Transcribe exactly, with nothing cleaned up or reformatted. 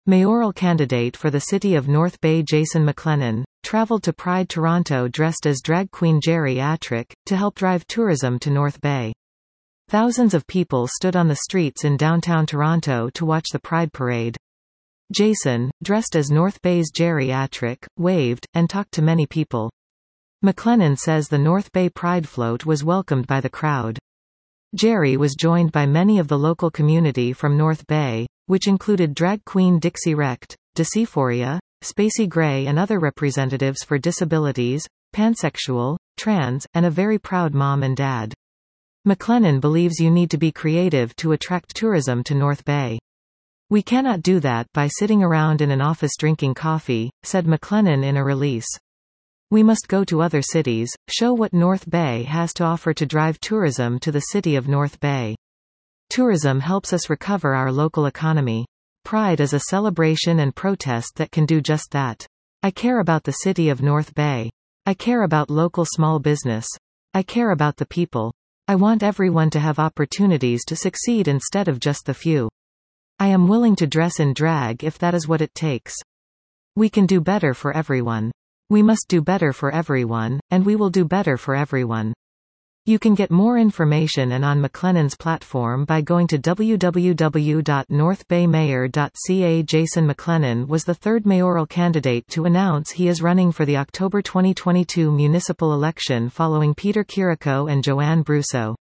Mayoral candidate for the city of North Bay Jason McLennan, traveled to Pride Toronto dressed as drag queen Geri Atrick, to help drive tourism to North Bay. Thousands of people stood on the streets in downtown Toronto to watch the Pride Parade. Jason, dressed as North Bay's Geri Atrick, waved, and talked to many people. McLennan says the North Bay Pride float was welcomed by the crowd. Geri was joined by many of the local community from North Bay, which included drag queen Dixie Recht, Deciphoria, Spacey Gray and other representatives for disabilities, pansexual, trans, and a very proud mom and dad. McLennan believes you need to be creative to attract tourism to North Bay. "We cannot do that by sitting around in an office drinking coffee," said McLennan in a release. "We must go to other cities, show what North Bay has to offer to drive tourism to the city of North Bay. Tourism helps us recover our local economy. Pride is a celebration and protest that can do just that. I care about the city of North Bay. I care about local small business. I care about the people. I want everyone to have opportunities to succeed instead of just the few. I am willing to dress in drag if that is what it takes. We can do better for everyone. We must do better for everyone, and we will do better for everyone." You can get more information and on McLennan's platform by going to w w w dot north bay mayor dot c a. Jason McLennan was the third mayoral candidate to announce he is running for the October twenty twenty-two municipal election following Peter Chirico and Joanne Brusso.